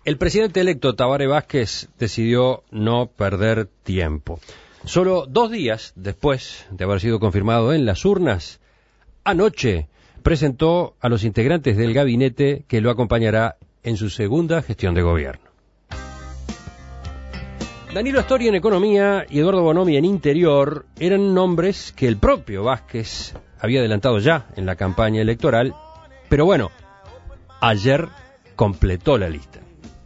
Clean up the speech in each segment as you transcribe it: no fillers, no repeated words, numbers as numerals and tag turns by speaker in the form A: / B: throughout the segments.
A: El presidente electo Tabaré Vázquez decidió no perder tiempo. Solo 2 días después de haber sido confirmado en las urnas, anoche presentó a los integrantes del gabinete que lo acompañará en su segunda gestión de gobierno. Danilo Astori en Economía y Eduardo Bonomi en Interior eran nombres que el propio Vázquez había adelantado ya en la campaña electoral, pero bueno, ayer completó la lista.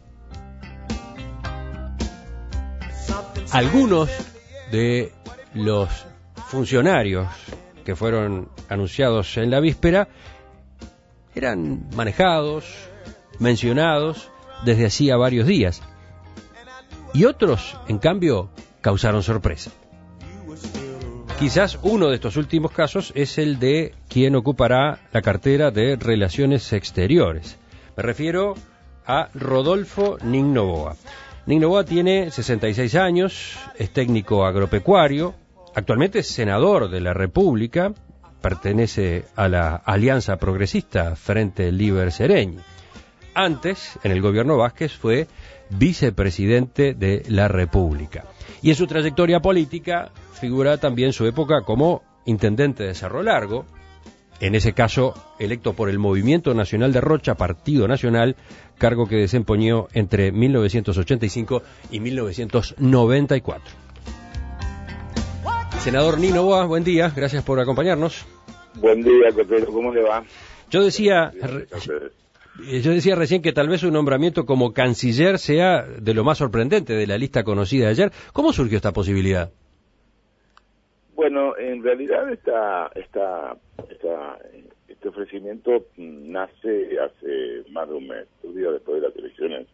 A: Algunos de los funcionarios que fueron anunciados en la víspera eran manejados, mencionados desde hacía varios días. Y otros, en cambio, causaron sorpresa. Quizás uno de estos últimos casos es el de quien ocupará la cartera de Relaciones Exteriores. Me refiero a Rodolfo Nin Noboa. Nin Noboa tiene 66 años, es técnico agropecuario, actualmente es senador de la República, pertenece a la Alianza Progresista Frente Liber Seregni. Antes, en el gobierno Vázquez, fue vicepresidente de la República. Y en su trayectoria política figura también su época como intendente de Cerro Largo, en ese caso electo por el Movimiento Nacional de Rocha, Partido Nacional, cargo que desempeñó entre 1985 y 1994. Senador Nin Noboa, buen día, gracias por acompañarnos.
B: Buen día, Cotero, ¿cómo le va?
A: Yo decía recién que tal vez su nombramiento como canciller sea de lo más sorprendente de la lista conocida de ayer. ¿Cómo surgió esta posibilidad?
B: Bueno, en realidad este ofrecimiento nace hace más de un mes, 2 días después de las elecciones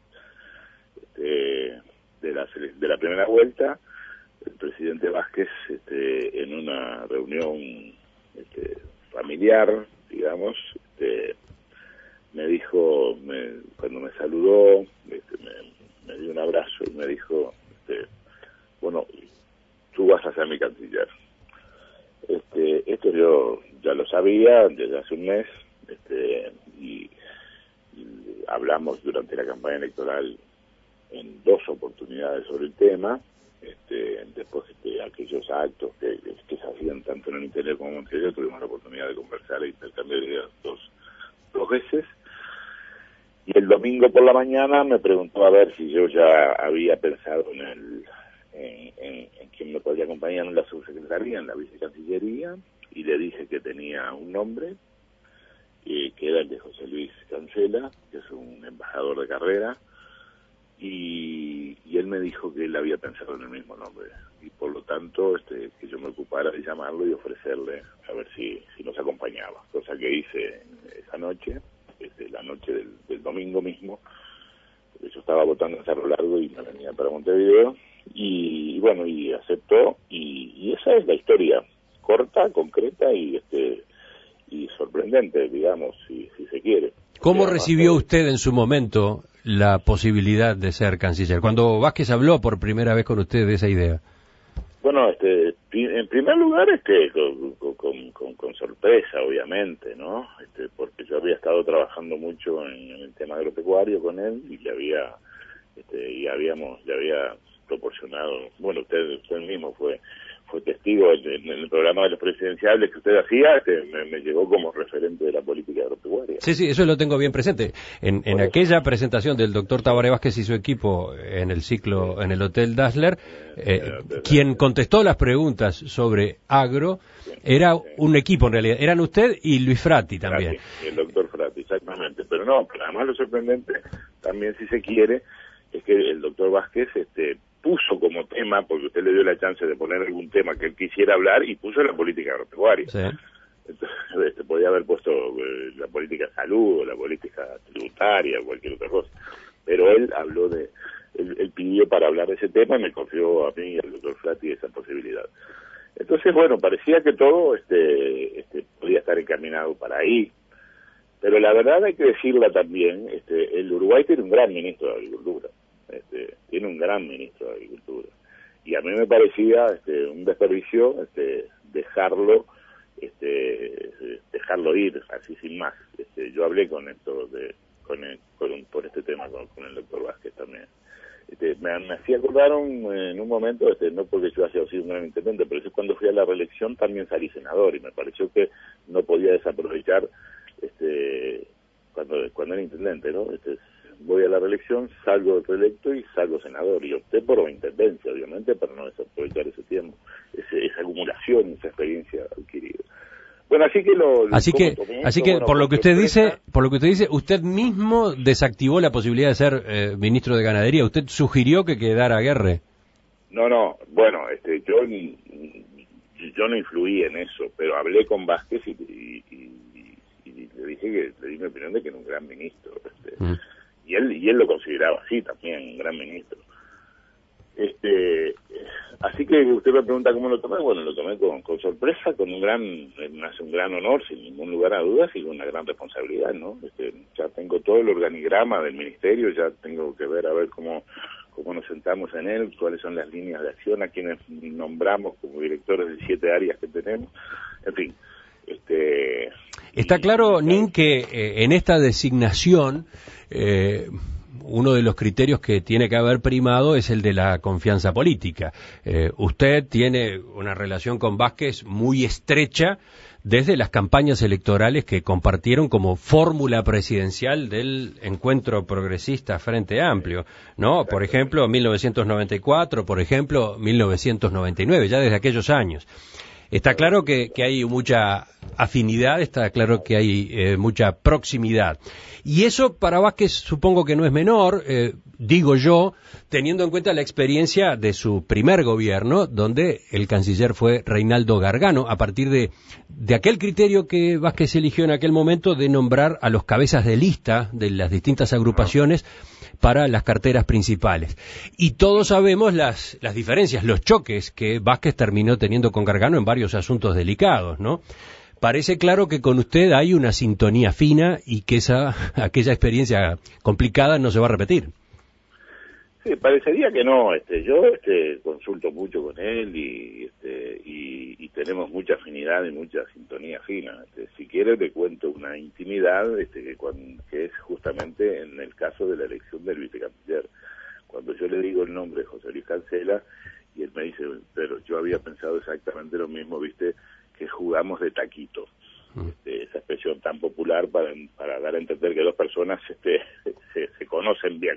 B: de la primera vuelta. El presidente Vázquez, en una reunión familiar, digamos, me dijo, cuando me saludó, me dio un abrazo y me dijo, bueno, tú vas a ser mi canciller. Esto yo ya lo sabía desde hace un mes, y hablamos durante la campaña electoral en 2 oportunidades sobre el tema. Después de aquellos actos que se hacían tanto en el interior como en el exterior, tuvimos la oportunidad de conversar e intercambiar ideas dos veces. Y el domingo por la mañana me preguntó a ver si yo ya había pensado en quién me podía acompañar en la subsecretaría, en la vicecancillería, y le dije que tenía un nombre, que era el de José Luis Cancela, que es un embajador de carrera, y él me dijo que él había pensado en el mismo nombre, y por lo tanto que yo me ocupara de llamarlo y ofrecerle a ver si nos acompañaba, cosa que hice esa noche, la noche del domingo mismo, porque yo estaba votando en Cerro Largo y me venía para Montevideo, y bueno, y aceptó, y esa es la historia, corta, concreta y sorprendente, digamos, si se quiere.
A: ¿Cómo recibió usted en su momento la posibilidad de ser canciller? Cuando Vázquez habló por primera vez con usted de esa idea.
B: Bueno, en primer lugar, con sorpresa, obviamente, ¿no? Porque yo había estado trabajando mucho en el tema agropecuario con él y le había proporcionado, bueno, usted mismo fue testigo en el programa de los presidenciables que usted hacía, me llegó como referente de la política agropecuaria.
A: Sí, eso lo tengo bien presente. En aquella presentación del doctor Tabaré Vázquez y su equipo en el ciclo, en el Hotel Dassler, quien contestó las preguntas sobre agro era un equipo en realidad, eran usted y Luis Frati también.
B: El doctor Frati, exactamente, pero no, además lo sorprendente, también si se quiere, es que el doctor Vázquez puso como tema, porque usted le dio la chance de poner algún tema que él quisiera hablar, y puso la política agropecuaria. Sí. Entonces, podía haber puesto la política de salud, o la política tributaria, o cualquier otra cosa. Pero él habló él pidió para hablar de ese tema, y me confió a mí y al doctor Frati esa posibilidad. Entonces, bueno, parecía que todo podía estar encaminado para ahí. Pero la verdad hay que decirla también, el Uruguay tiene un gran ministro de Agricultura. Tiene un gran ministro de Agricultura, y a mí me parecía un desperdicio dejarlo ir así sin más. Yo hablé con por este tema con el doctor Vázquez también. Me hacía acordar en un momento, no porque yo haya sido un gran intendente, pero eso cuando fui a la reelección también salí senador y me pareció que no podía desaprovechar cuando era intendente, ¿no? Voy a la reelección, salgo reelecto y salgo senador, y opté por la intendencia, obviamente, para no desaprovechar ese tiempo, esa acumulación, esa experiencia adquirida. Bueno,
A: así que por lo que usted dice, usted mismo desactivó la posibilidad de ser ministro de Ganadería. Usted sugirió que quedara Aguerre.
B: No, bueno, yo no influí en eso, pero hablé con Vázquez y le dije le di mi opinión de que era un gran ministro, y él lo consideraba así también, un gran ministro. Así que usted me pregunta cómo lo tomé. Bueno, lo tomé con sorpresa, me hace un gran honor, sin ningún lugar a dudas, y con una gran responsabilidad, ¿no? Ya tengo todo el organigrama del ministerio, ya tengo que ver cómo nos sentamos en él, cuáles son las líneas de acción, a quienes nombramos como directores de 7 áreas que tenemos, en fin.
A: Está claro, Nin, que en esta designación uno de los criterios que tiene que haber primado es el de la confianza política. Usted tiene una relación con Vázquez muy estrecha desde las campañas electorales que compartieron como fórmula presidencial del encuentro progresista Frente Amplio, ¿no? Por ejemplo, 1994, por ejemplo, 1999, ya desde aquellos años. Está claro que hay mucha afinidad, está claro que hay mucha proximidad. Y eso para Vázquez supongo que no es menor, digo yo, teniendo en cuenta la experiencia de su primer gobierno, donde el canciller fue Reinaldo Gargano, a partir de aquel criterio que Vázquez eligió en aquel momento de nombrar a los cabezas de lista de las distintas agrupaciones para las carteras principales. Y todos sabemos las diferencias, los choques que Vázquez terminó teniendo con Gargano en varios asuntos delicados, ¿no? Parece claro que con usted hay una sintonía fina y que aquella experiencia complicada no se va a repetir.
B: Sí, parecería que no. Yo consulto mucho con él y tenemos mucha afinidad y mucha sintonía fina. Si quiere te cuento una intimidad que es justamente en el caso de la elección del vicecanciller. Cuando yo le digo el nombre de José Luis Cancela y él me dice, pero yo había pensado exactamente lo mismo, viste, que jugamos de taquito. Esa expresión tan popular para dar a entender que dos personas se conocen bien.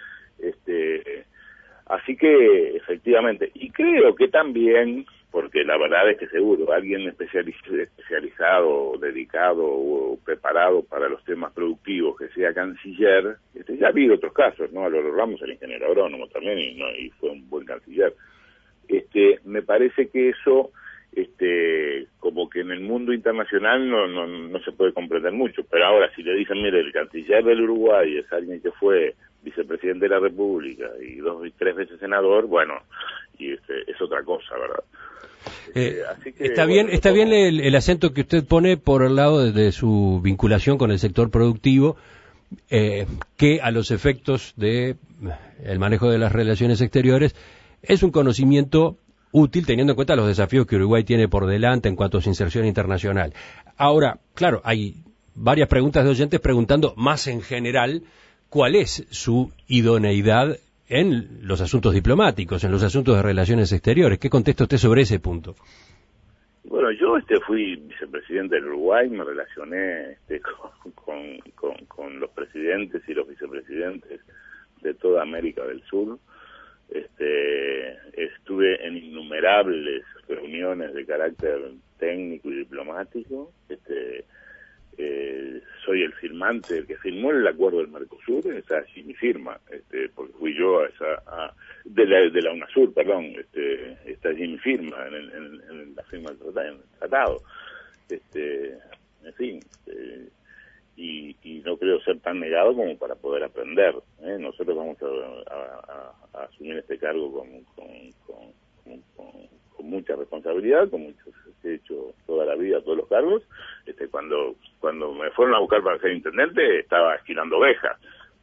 B: Así que efectivamente, y creo que también, porque la verdad es que seguro alguien especializado, dedicado o preparado para los temas productivos que sea canciller, ya ha habido otros casos, ¿no? A Loro Ramos, el ingeniero agrónomo también, y fue un buen canciller. Me parece que eso como que en el mundo internacional no se puede comprender mucho, pero ahora si le dicen, mire, el canciller del Uruguay es alguien que fue vicepresidente de la República y 2 y 3 veces senador, bueno, y es otra cosa, ¿verdad? Así que, está bien
A: el acento que usted pone por el lado de su vinculación con el sector productivo, que a los efectos de el manejo de las relaciones exteriores es un conocimiento útil teniendo en cuenta los desafíos que Uruguay tiene por delante en cuanto a su inserción internacional. Ahora, claro, hay varias preguntas de oyentes preguntando más en general cuál es su idoneidad en los asuntos diplomáticos, en los asuntos de relaciones exteriores. ¿Qué contesta usted sobre ese punto?
B: Bueno, yo fui vicepresidente del Uruguay, me relacioné con los presidentes y los vicepresidentes de toda América del Sur. Estuve en innumerables reuniones de carácter técnico y diplomático. Soy el firmante, el que firmó el acuerdo del Mercosur, está allí mi firma, porque fui yo de la UNASUR, perdón, está allí mi firma en la firma del tratado, en fin, y no creo ser tan negado como para poder aprender, Nosotros vamos a asumir este cargo con mucha responsabilidad, como he hecho toda la vida, todos los cargos. Cuando me fueron a buscar para ser intendente, estaba esquilando ovejas,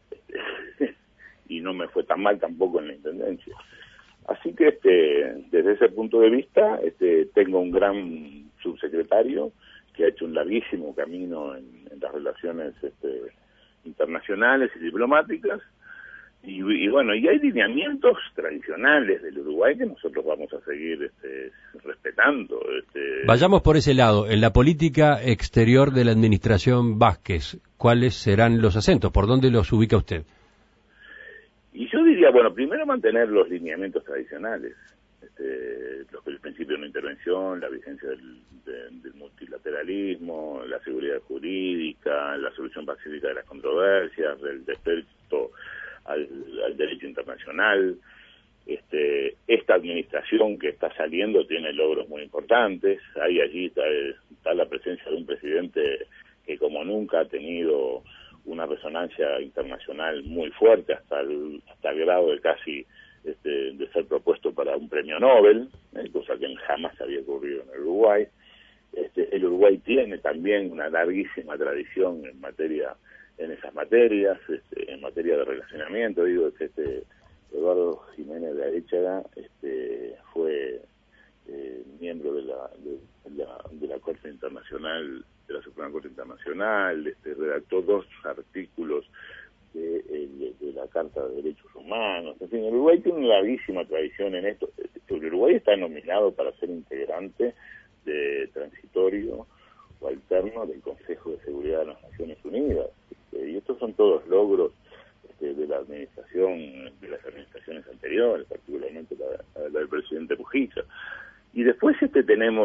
B: y no me fue tan mal tampoco en la intendencia. Así que desde ese punto de vista, tengo un gran subsecretario que ha hecho un larguísimo camino en las relaciones internacionales y diplomáticas, y bueno, y hay lineamientos tradicionales del Uruguay que nosotros vamos a seguir respetando.
A: Vayamos por ese lado. En la política exterior de la administración Vázquez, ¿cuáles serán los acentos? ¿Por dónde los ubica usted?
B: Y yo diría, bueno, primero mantener los lineamientos tradicionales, el principio de no intervención, la vigencia del multilateralismo, la seguridad jurídica, la solución pacífica de las controversias, el respeto al derecho internacional. Esta administración que está saliendo tiene logros muy importantes. Allí está la presencia de un presidente que como nunca ha tenido una resonancia internacional muy fuerte, hasta el grado de casi de ser propuesto para un premio Nobel, cosa que jamás había ocurrido en el Uruguay. El Uruguay tiene también una larguísima tradición en esas materias, en materia de relacionamiento. Digo que Eduardo Jiménez de Arechaga fue miembro de la Corte Internacional, de la Suprema Corte Internacional, redactó 2 artículos de la Carta de Derechos Humanos. En fin, el Uruguay tiene una larguísima tradición en esto. El Uruguay está nominado para ser integrante de transitorio o alterno del Consejo de Seguridad de las Naciones Unidas. Y estos son todos logros de la administración, de las administraciones anteriores, particularmente la del presidente Mujica. Y después tenemos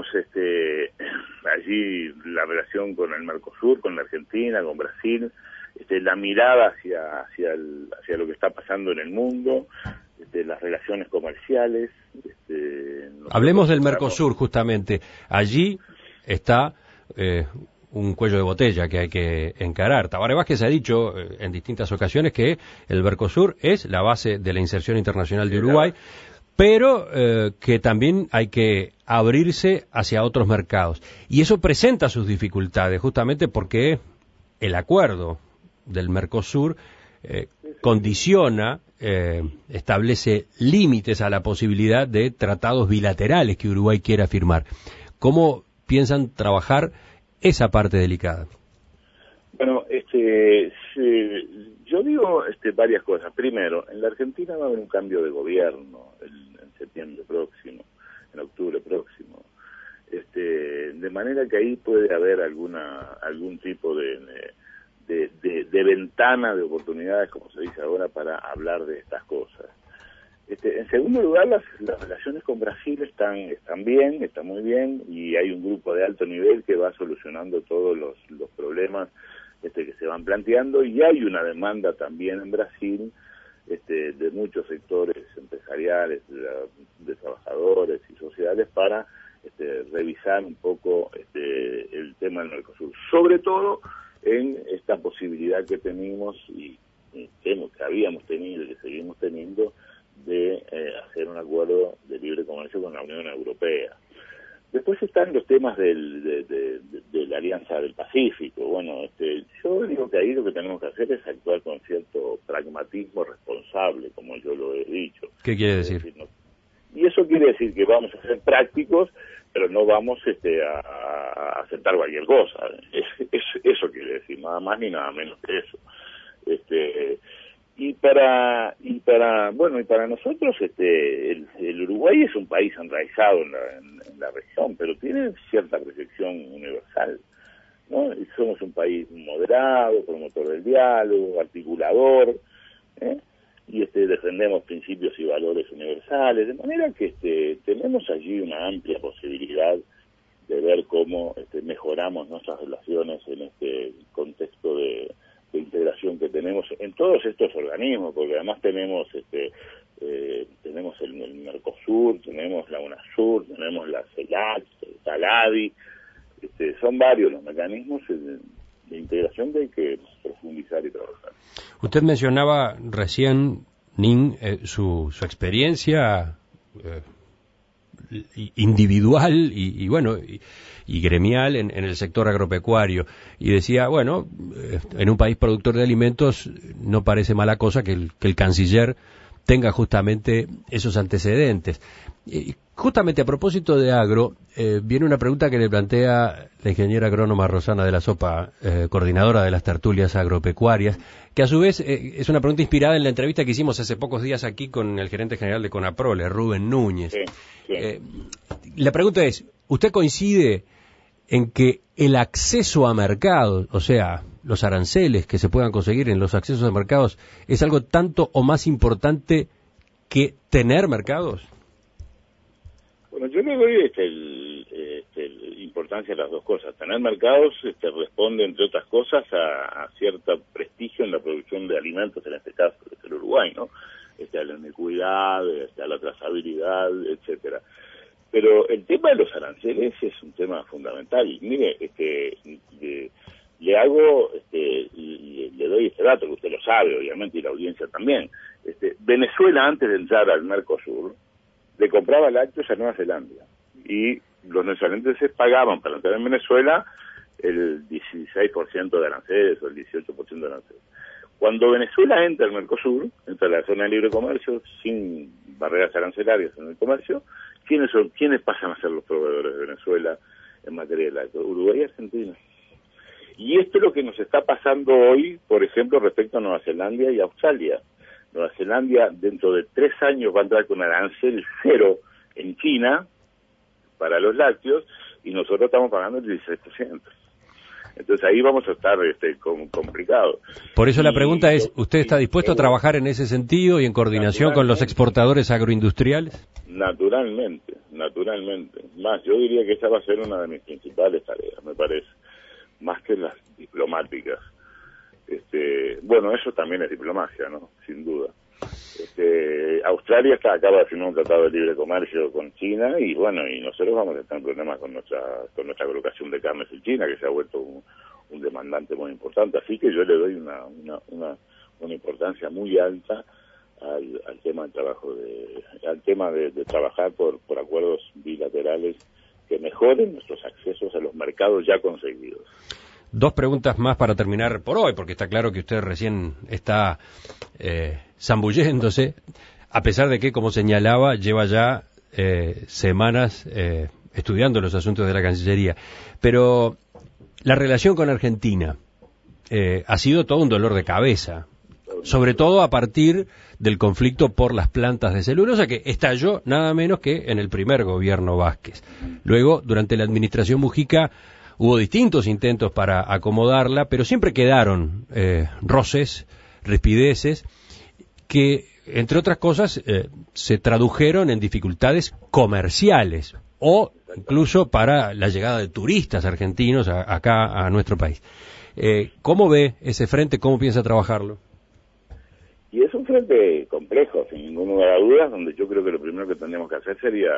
B: allí la relación con el Mercosur, con la Argentina, con Brasil, la mirada hacia lo que está pasando en el mundo, las relaciones comerciales.
A: Hablemos del Mercosur, justamente. Allí está un cuello de botella que hay que encarar. Tabaré Vázquez ha dicho en distintas ocasiones que el Mercosur es la base de la inserción internacional de Uruguay, pero que también hay que abrirse hacia otros mercados. Y eso presenta sus dificultades, justamente porque el acuerdo del Mercosur condiciona, establece límites a la posibilidad de tratados bilaterales que Uruguay quiera firmar. ¿Cómo piensan trabajar esa parte delicada?
B: Bueno, yo digo varias cosas. Primero, en la Argentina va a haber un cambio de gobierno en septiembre próximo, en octubre próximo. De manera que ahí puede haber algún tipo de ventana de oportunidades, como se dice ahora, para hablar de estas cosas. En segundo lugar, las relaciones con Brasil están bien, están muy bien, y hay un grupo de alto nivel que va solucionando todos los problemas que se van planteando, y hay una demanda también en Brasil de muchos sectores empresariales, de trabajadores y sociales para revisar un poco el tema del Mercosur, sobre todo en esta posibilidad que tenemos y que habíamos tenido y que seguimos teniendo de hacer un acuerdo de libre comercio con la Unión Europea. Después están los temas de la Alianza del Pacífico. Bueno, yo digo que ahí lo que tenemos que hacer es actuar con cierto pragmatismo responsable, como yo lo he dicho.
A: ¿Qué quiere decir?
B: Y eso quiere decir que vamos a ser prácticos, pero no vamos a aceptar cualquier cosa. Eso quiere decir, nada más ni nada menos que eso. Y para nosotros el Uruguay es un país enraizado en la región, pero tiene cierta proyección universal, ¿no? Y somos un país moderado, promotor del diálogo, articulador, y defendemos principios y valores universales, de manera que tenemos allí una amplia posibilidad de ver cómo mejoramos nuestras relaciones en este contexto de integración que tenemos en todos estos organismos, porque además tenemos el Mercosur, tenemos la UNASUR, tenemos la CELAC, el TALADI, son varios los mecanismos de integración que hay que profundizar y trabajar.
A: Usted mencionaba recién, Nin, su experiencia individual y gremial en el sector agropecuario, y decía, bueno, en un país productor de alimentos no parece mala cosa que el canciller tenga justamente esos antecedentes. Justamente a propósito de agro, viene una pregunta que le plantea la ingeniera agrónoma Rosana de la Sopa, coordinadora de las tertulias agropecuarias, que a su vez es una pregunta inspirada en la entrevista que hicimos hace pocos días aquí con el gerente general de Conaprole, Rubén Núñez.
B: Sí, sí.
A: La pregunta es, ¿usted coincide en que el acceso a mercados, o sea, los aranceles que se puedan conseguir en los accesos a mercados, es algo tanto o más importante que tener mercados?
B: Bueno, yo le doy importancia a las dos cosas. Tener mercados responde, entre otras cosas, a cierto prestigio en la producción de alimentos, en este caso, el Uruguay, ¿no? A la inequidad, a la trazabilidad, etcétera. Pero el tema de los aranceles es un tema fundamental. Y mire, le hago, le doy este dato, que usted lo sabe, obviamente, y la audiencia también. Venezuela, antes de entrar al Mercosur, le compraba lácteos a Nueva Zelanda. Y los neozelandeses pagaban para entrar en Venezuela el 16% de aranceles o el 18% de aranceles. Cuando Venezuela entra al Mercosur, entra a la zona de libre comercio, sin barreras arancelarias en el comercio, ¿quiénes pasan a ser los proveedores de Venezuela en materia de lácteos? Uruguay y Argentina. Y esto es lo que nos está pasando hoy, por ejemplo, respecto a Nueva Zelanda y Australia. Nueva Zelanda dentro de 3 años va a entrar con arancel cero en China para los lácteos y nosotros estamos pagando el 16%. Entonces ahí vamos a estar complicados.
A: Por eso la pregunta es, ¿usted está dispuesto a trabajar en ese sentido y en coordinación con los exportadores agroindustriales?
B: Naturalmente. Más, yo diría que esa va a ser una de mis principales tareas, me parece, más que las diplomáticas. Bueno, eso también es diplomacia, ¿no? Sin duda. Australia acaba de firmar un tratado de libre comercio con China y bueno, y nosotros vamos a estar en problemas con nuestra colocación de carnes en China, que se ha vuelto un demandante muy importante. Así que yo le doy una importancia muy alta al tema del trabajo al tema de trabajar por acuerdos bilaterales que mejoren nuestros accesos a los mercados ya conseguidos.
A: 2 preguntas más para terminar por hoy, porque está claro que usted recién está zambulléndose, a pesar de que, como señalaba, lleva ya semanas estudiando los asuntos de la Cancillería. Pero la relación con Argentina ha sido todo un dolor de cabeza, sobre todo a partir del conflicto por las plantas de celulosa, que estalló nada menos que en el primer gobierno Vázquez. Luego, durante la administración Mujica, hubo distintos intentos para acomodarla, pero siempre quedaron roces, rispideces, que, entre otras cosas, se tradujeron en dificultades comerciales o incluso para la llegada de turistas argentinos acá a nuestro país. ¿Cómo ve ese frente? ¿Cómo piensa trabajarlo?
B: Y es un frente complejo, sin ningún lugar a dudas, donde yo creo que lo primero que tendríamos que hacer sería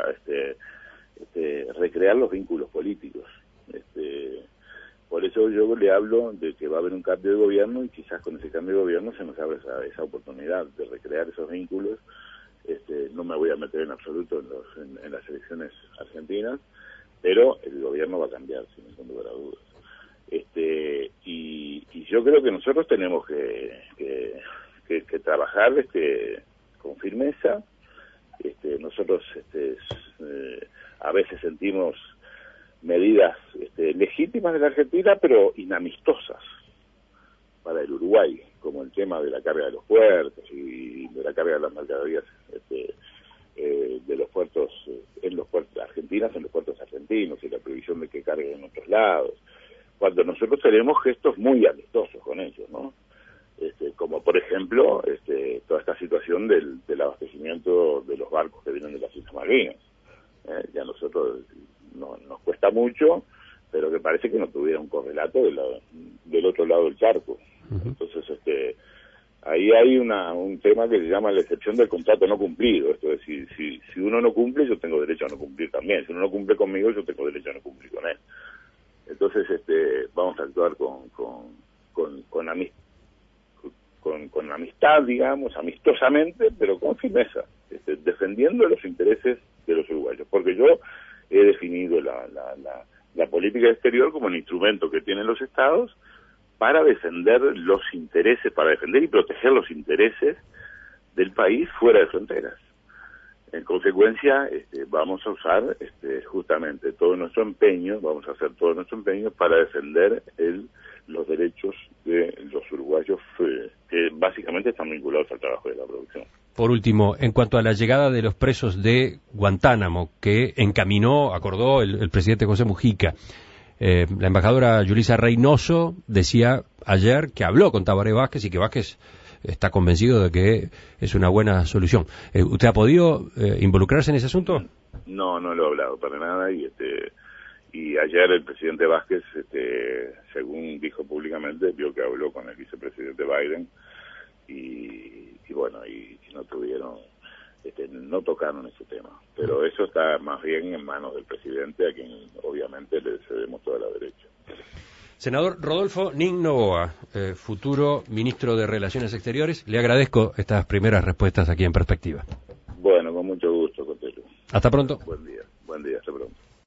B: recrear los vínculos políticos. Por eso yo le hablo de que va a haber un cambio de gobierno y quizás con ese cambio de gobierno se nos abre esa oportunidad de recrear esos vínculos. No me voy a meter en absoluto en las elecciones argentinas, pero el gobierno va a cambiar, sin ningún lugar a dudas. Y yo creo que nosotros tenemos que trabajar con firmeza. Nosotros a veces sentimos medidas legítimas de la Argentina, pero inamistosas para el Uruguay, como el tema de la carga de los puertos y de la carga de las mercaderías de los puertos en los puertos argentinos y la prohibición de que carguen en otros lados, cuando nosotros tenemos gestos muy amistosos con ellos, ¿no? Como por ejemplo toda esta situación del abastecimiento de los barcos que vienen de las Islas Malvinas. Ya nosotros nos cuesta mucho, pero que parece que no tuviera un correlato del otro lado del charco. Entonces ahí hay un tema que se llama la excepción del contrato no cumplido. Esto es decir, si uno no cumple, yo tengo derecho a no cumplir también. Si uno no cumple conmigo, yo tengo derecho a no cumplir con él. Entonces vamos a actuar con amistad, digamos, amistosamente, pero con firmeza, defendiendo los intereses de los uruguayos, porque yo he definido la política exterior como un instrumento que tienen los estados para defender los intereses, para defender y proteger los intereses del país fuera de fronteras. En consecuencia, vamos a usar justamente todo nuestro empeño, vamos a hacer todo nuestro empeño para defender los derechos de los uruguayos que básicamente están vinculados al trabajo de la producción.
A: Por último, en cuanto a la llegada de los presos de Guantánamo, que acordó el presidente José Mujica, la embajadora Yulisa Reynoso decía ayer que habló con Tabaré Vázquez y que Vázquez está convencido de que es una buena solución. ¿Usted ha podido involucrarse en ese asunto?
B: No lo he hablado para nada y ayer el presidente Vázquez, según dijo públicamente, vio que habló con el vicepresidente Biden y bueno, y no tuvieron, no tocaron ese tema. Pero eso está más bien en manos del presidente, a quien obviamente le cedemos toda la derecha.
A: Senador Rodolfo Nin Noboa, futuro ministro de Relaciones Exteriores, le agradezco estas primeras respuestas aquí en Perspectiva.
B: Bueno, con mucho gusto, Cotelo.
A: Hasta pronto.
B: Buen día.